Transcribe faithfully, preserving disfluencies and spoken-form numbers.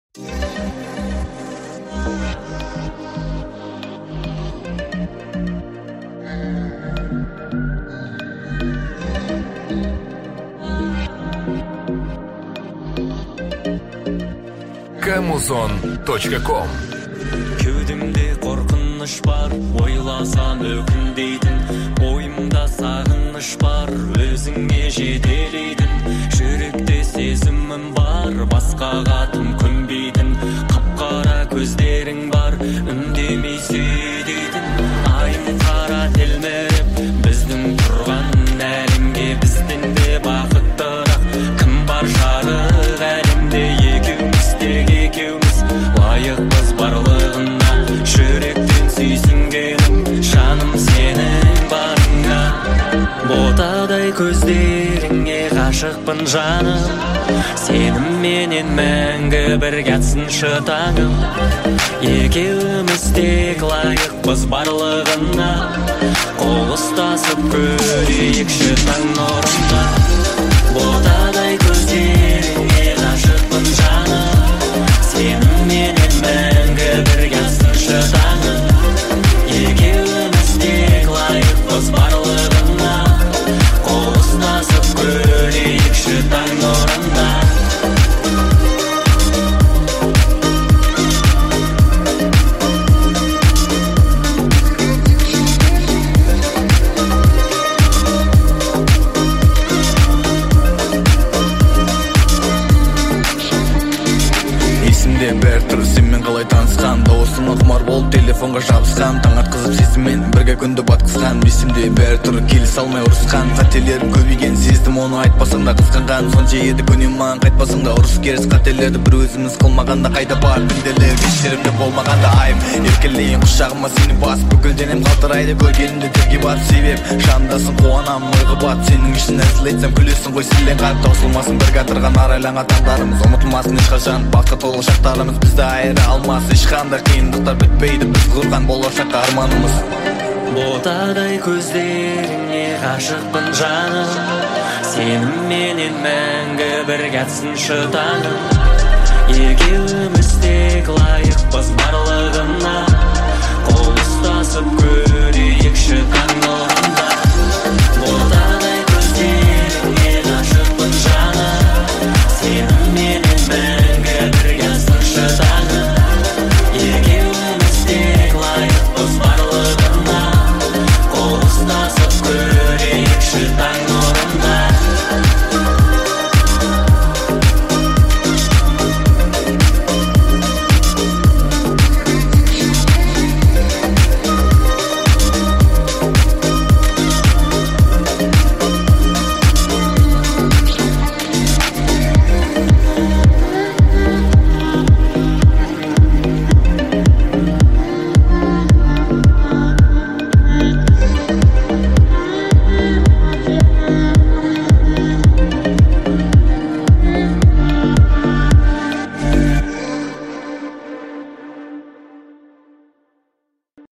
камузон точка ком. Кеудемде қорқыныш бар, ойласам өкінбейтін, бойымда сағыныш бар, өзіңе жетелейтін, жүректе сезімім бар, басқаға тым көнбейтін, қап-қара көздерің бар, үндемей сөйлейтін, айым қара телміріп, біздің тұрған әлемге, біздің де бақыттырақ кім бар жарық әлемде, екеуміз тек екеуміз лайықпыз барлығына, жүректен сүйсінгенім жаным сенің барыңа. Ботадай көздеріңе ғашықпын жаным, сенімменен мәңгі бірге атсыншы таңым, екеуміз тек лайықпыз барлығына, қол ұстасып көрейікші таң нұрында. Ботадай көздеріңе ғашықпын жаным, сенімменен мәңгі бірге атсыншы таңым, екеуміз тек лайықпыз барлығына, қол ұстасып көрейікші таң нұрында. Бәрі тұры сенмен қалай танысқан, дауысыңа құмар болып телефонға жабысқан, таң атқызып сезіммен бірге күнді батқызған, есімде бәрі тұры келісе алмай ұрысқан, қателерім көбейген сездім, оны айтпасаң да қызғанған, сонша еді көнем маған қайтпасаң да, ұрыс керіс қателерді бір өзіміз қылмағанда қайда бар, күнделер кештерімде болмағанда айым, еркелейін құшағыма сені бас, бүкіл денем қалтырайды көргенімде терге бат, себеп жанымдасың қуанам ойғы бат, сенің үшін әзіл айтсам күлесің ғой сілен қат, таусылмасын бірге атырған арайланған таңдарымыз, ұмытылмасын ешқашан бақыт толы шақтарымыз, бізді айыра алмас ешқандай қиындықтар бітпейді, біз құрған болашаққа арманымыз. Ботадай көздеріңе ғашықпын жаным, сенімменен мәңгі бірге атсыншы таңым,